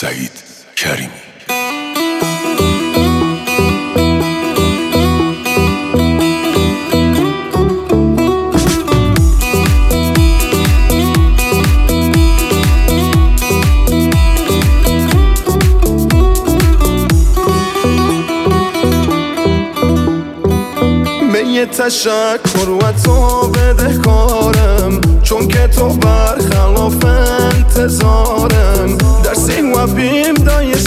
سعید کریمی. یه تشکر و تو بدهکارم، چون که تو برخلاف انتظارم. در سین و بیم دای